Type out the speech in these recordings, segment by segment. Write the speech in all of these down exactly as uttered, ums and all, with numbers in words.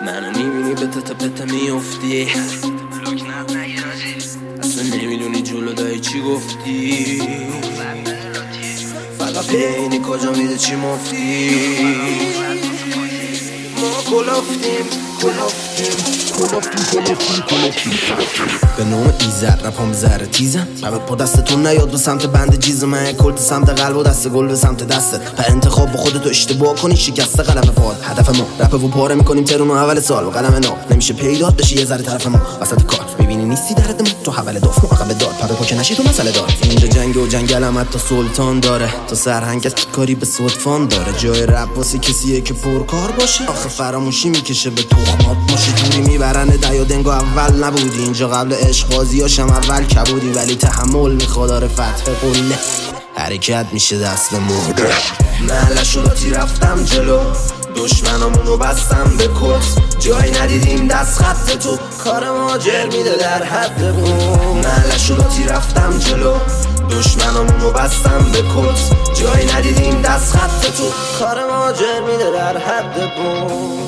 منو میبینی به تتا پتا میافتی، اصلا نمیدونی جلو دایی چی گفتی، فقط بینی کجا میده چی مفتی. ما کلافتیم کلافتیم کلافتیم کلافتیم کلافتیم به نوع ایزد رپام زهر تیزم رب پا دستتون نیاد به سمت بند جیز من کلت سمت قلب و دست گل به سمت دستت به انتخاب با خودتو اشتباه کنی شکست قلم فاد. هدف ما رپ و پاره میکنیم ترون و اول سال و قلم ناب نمیشه پیدات بشی یه ذره طرف ما وسط کار میبینی نیستی درد ما تو حول داف مقابل داد پاره پا که نشی تو مسئله دار. اینجا جنگ و جنگل هم حتی سلطان داره تو سرهنگ از کاری به صدفان داره جای رپ واسه کسیه که پرکار باشه آخه فراموشی میکشه به تخمات باشه جوری میبرن دیا دنگو اول نبودی اینجا قبل عشق بازیاشم اول کبودی ولی تحمل میخواد داره فتح قله حرکت میشه دست به مرده. محلشو لاتی رفتم جلو دشمنامونو بستم به کت جای ندیدیم دست خط تو کار ماجر میده در حد بوم. محلشو لاتی رفتم جلو دشمنامونو بستم به کت جای ندیدیم دست خط تو کار ماجر میده در حد بوم.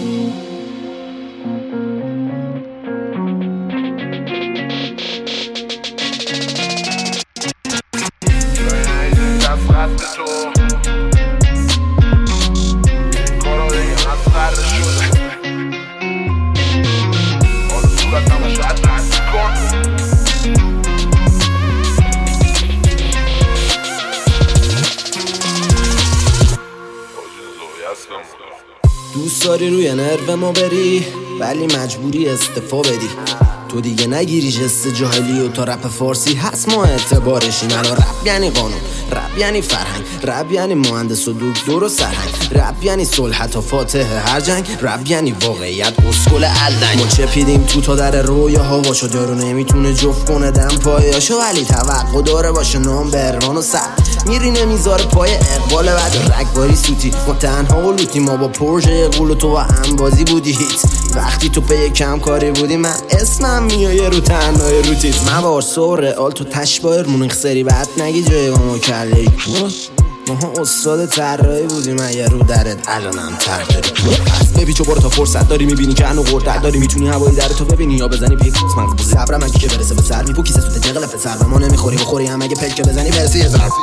دوست داری روی نرو ما بری ولی مجبوری استفا بدی تو دیگه نگیری جست جاهلی و تا رپ فارسی هست ما اعتبارشیم. الان رپ یعنی قانون رپ یعنی فرهنگ رپ یعنی مهندس و دکتر و سرهنگ رپ یعنی صلح تا فاتح هر جنگ رپ یعنی واقعیت اسکل الدنگ. ما چپیدیم تو تا در رویاها واشو دارو نمیتونه جفت کنه دم پایاشو ولی توقع داره باشه نام بروان و سر میری نمیذاره پای اقبال بعد رگباری سوتی ما تنها و لوتی ما با پروژه قول تو و هم بازی بودی هیت وقتی تو پی کم کاری بودی من اسمم میایه رو تنهای رو تیز موار سوره آل تو تشبایر مونیخ سری بعد نگی جای ما کلی ماها استاد طراحی بودیم اگه رو درت الانم تر داری پس ببیچو برو تا فرصت داری میبینی که هنو قرد داری میتونی هوایی در تو ببینی یا بزنی پیک من بودی صبرم اگه که برسه به سر میپو کیسه سوت جغل فسر و ما نمیخوری بخوری هم اگه پلکه بزنی برسی یه زن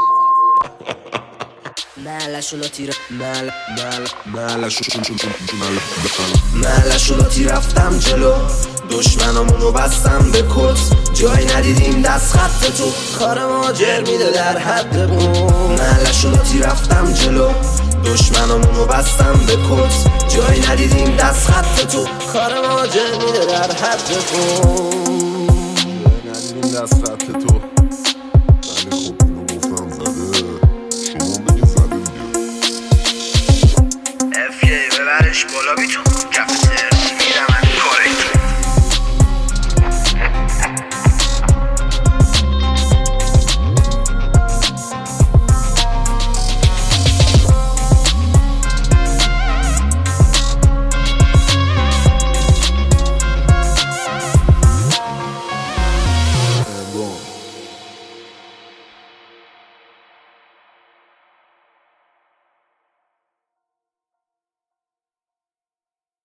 محلشو لاتی محلشو لاتی رفتم جلو دشمنامونو بستم به کت جای ندیدیم دست خط تو کار ماجر میده در حد بوم. محلشو لاتی رفتم جلو دشمنامونو بستم به کت جای ندیدیم دست خط تو کار ماجر میده در حد بوم. جای ندیدیم دست خط تو ولی خب اینو گفتم زده شما بگید زده دیگه اف کی ببرش بالا بیتون